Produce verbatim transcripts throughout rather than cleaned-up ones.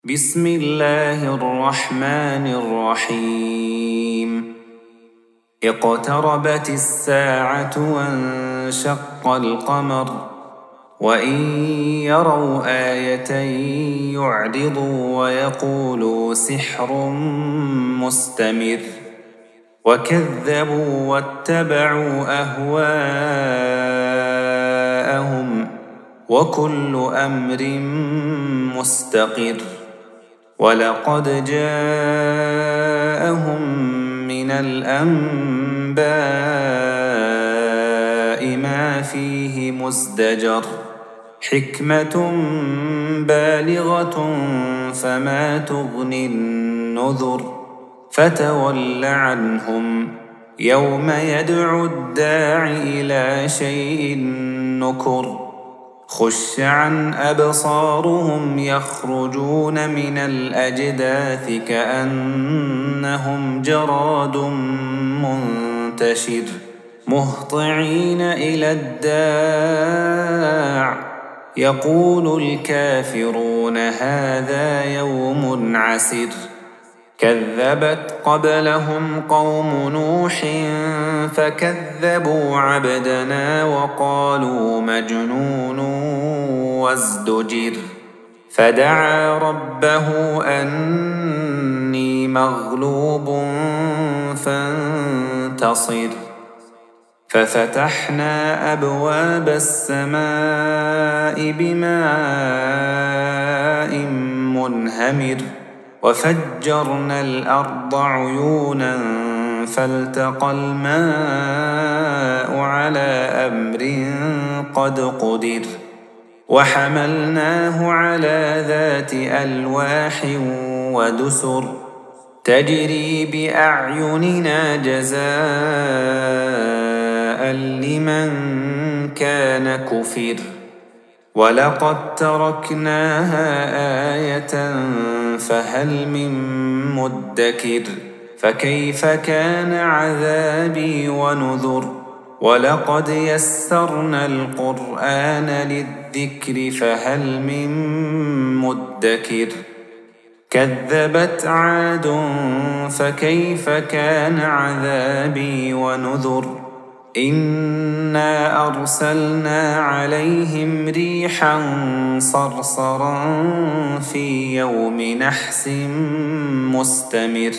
بسم الله الرحمن الرحيم اقتربت الساعة وانشق القمر وإن يروا آية يعرضوا ويقولوا سحر مستمر وكذبوا واتبعوا أهواءهم وكل أمر مستقر ولقد جاءهم من الأنباء ما فيه مزدجر حكمة بالغة فما تغني النذر فتول عنهم يوم يدعو الداع إلى شيء نكر خش عن أبصارهم يخرجون من الأجداث كأنهم جراد منتشر مهطعين إلى الداع يقول الكافرون هذا يوم عسر كذبت قبلهم قوم نوح فكذبوا عبدنا وقالوا مجنون وازدجر فدعا ربه أني مغلوب فانتصر ففتحنا أبواب السماء بماء منهمر وفجرنا الأرض عيونا فالتقى الماء على أمر قد قدر وحملناه على ذات ألواح ودسر تجري بأعيننا جزاء لمن كان كفر ولقد تركناها آية فهل من مدكر فكيف كان عذابي ونذر ولقد يسرنا القرآن للذكر فهل من مدكر كذبت عاد فكيف كان عذابي ونذر إنا أرسلنا عليهم ريحا صرصرا في يوم نحس مستمر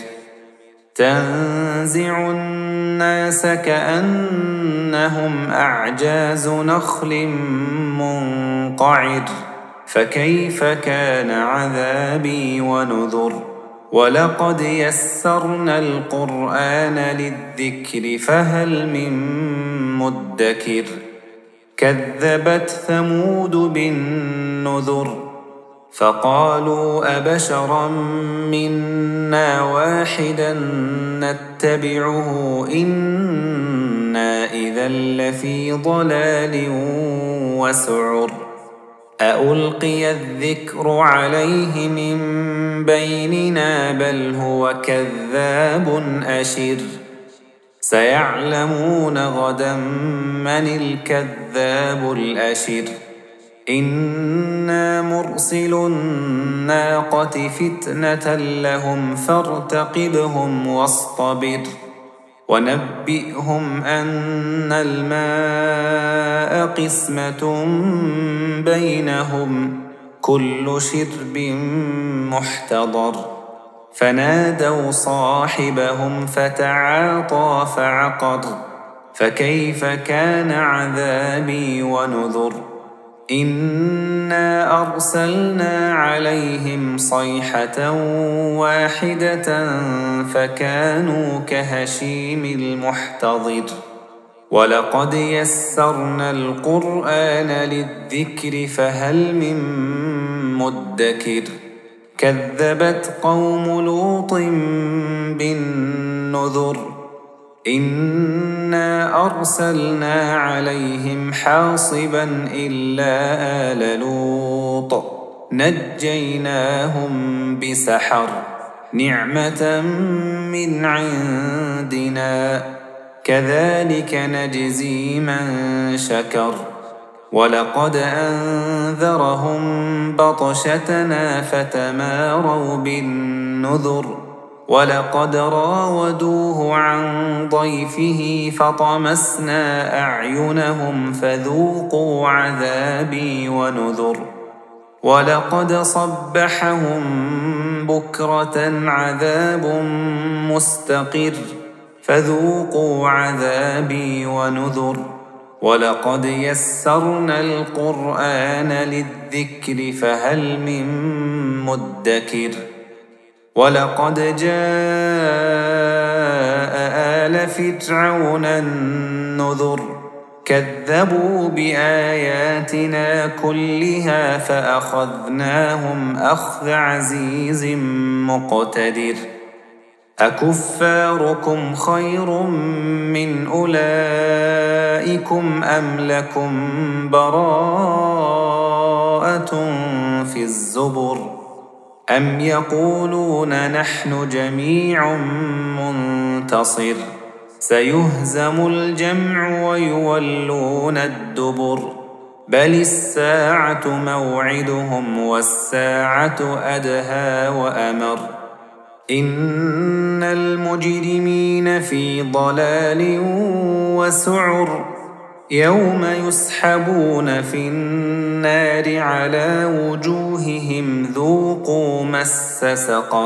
تنزع الناس كأنهم أعجاز نخل منقعر فكيف كان عذابي ونذر ولقد يسرنا القرآن للذكر فهل من مدكر كذبت ثمود بالنذر فقالوا أبشرا منا واحدا نتبعه إنا إذا لفي ضلال وسعر أألقي الذكر عليه من بيننا بل هو كذاب أشر سيعلمون غدا من الكذاب الأشر إنا مرسل الناقة فتنة لهم فارتقبهم واصطبر ونبئهم أن الماء قسمة بينهم كل شرب محتضر فنادوا صاحبهم فتعاطى فعقر فكيف كان عذابي ونذر إنا أرسلنا عليهم صيحة واحدة فكانوا كهشيم المحتضر ولقد يسرنا القرآن للذكر فهل من مدكر كذبت قوم لوط بالنذر إنا أرسلنا عليهم حاصبا إلا آل لوط نجيناهم بسحر نعمة من عندنا كذلك نجزي من شكر ولقد أنذرهم بطشتنا فتماروا بالنذر ولقد راودوه عن ضيفه فطمسنا أعينهم فذوقوا عذابي ونذر ولقد صبحهم بكرة عذاب مستقر فذوقوا عذابي ونذر ولقد يسرنا القرآن للذكر فهل من مدكر ولقد جاء آل فرعون النذر كذبوا بآياتنا كلها فأخذناهم أخذ عزيز مقتدر أكفاركم خير من أولئكم أم لكم براءة في الزبر أم يقولون نحن جميع منتصر سيهزم الجمع ويولون الدبر بل الساعة موعدهم والساعة أدهى وأمر إن المجرمين في ضلال وسعر يوم يسحبون في النار على وجوههم ذوقوا مس سقر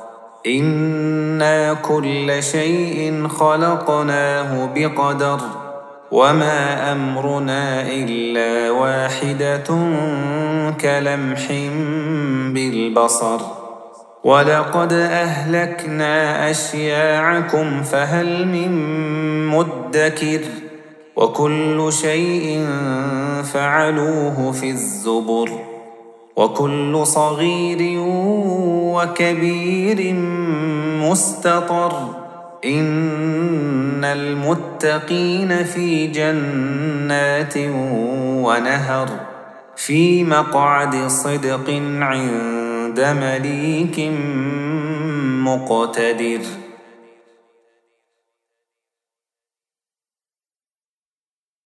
إنا كل شيء خلقناه بقدر وما أمرنا إلا واحدة كلمح بالبصر ولقد أهلكنا أشياعكم فهل من مدكر وكل شيء فعلوه في الزبر وكل صغير وكبير مستطر إن المتقين في جنات ونهر في مقعد صدق عند مليك مقتدر.